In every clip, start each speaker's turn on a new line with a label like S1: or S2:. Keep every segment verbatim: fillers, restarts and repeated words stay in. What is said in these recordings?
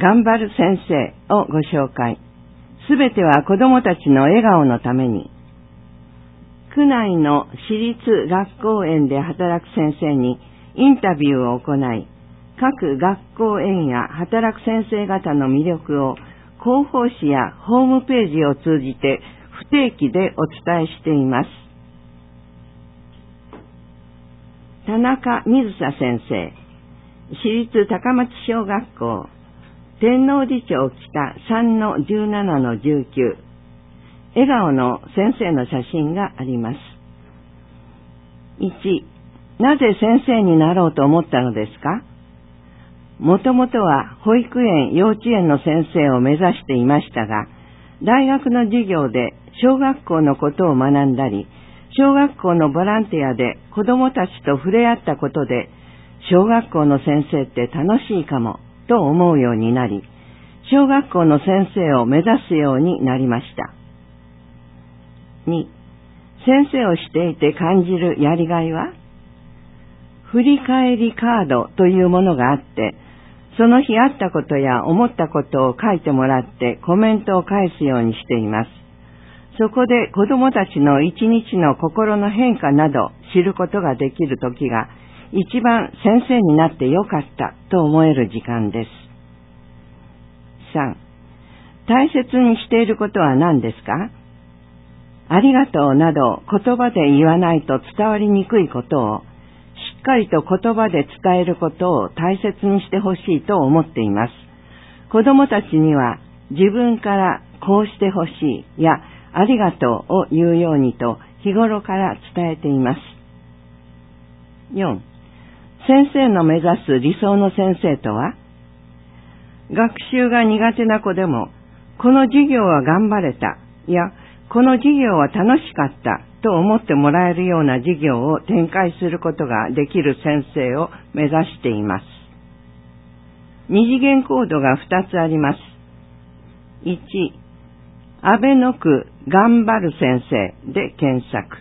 S1: 頑張る先生をご紹介。すべては子供たちの笑顔のために。区内の私立学校園で働く先生にインタビューを行い、各学校園や働く先生方の魅力を広報誌やホームページを通じて不定期でお伝えしています。田中水佐先生、私立高松小学校、天王寺町北 さんのじゅうななのじゅうきゅう、笑顔の先生の写真があります。いち、なぜ先生になろうと思ったのですか？もともとは保育園、幼稚園の先生を目指していましたが、大学の授業で小学校のことを学んだり、小学校のボランティアで子どもたちと触れ合ったことで、小学校の先生って楽しいかもと思うようになり、小学校の先生を目指すようになりました。に、先生をしていて感じるやりがいは？振り返りカードというものがあって、その日あったことや思ったことを書いてもらってコメントを返すようにしています。そこで子供たちの一日の心の変化など知ることができるときが一番先生になってよかったと思える時間です。さん、大切にしていることは何ですか？ありがとうなど言葉で言わないと伝わりにくいことをしっかりと言葉で伝えることを大切にしてほしいと思っています。子供たちには自分からこうしてほしいやありがとうを言うようにと日頃から伝えています。よん、先生の目指す理想の先生とは？学習が苦手な子でもこの授業は頑張れたやこの授業は楽しかったと思ってもらえるような授業を展開することができる先生を目指しています。二次元コードがふたつあります。いち、安倍の区頑張る先生で検索。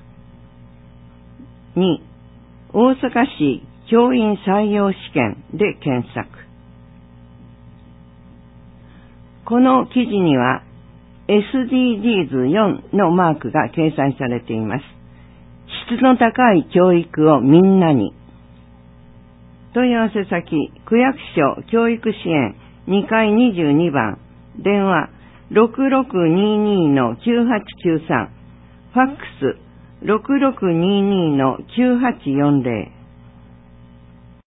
S1: に、大阪市教員採用試験で検索。この記事にはエスディージーズよん のマークが掲載されています。質の高い教育をみんなに。問い合わせ先、区役所教育支援にかいにじゅうにばん、電話 ろくろくにーにーのきゅうはちきゅうさん、ファックス ろくろくにーにーのきゅうはちよんぜろ。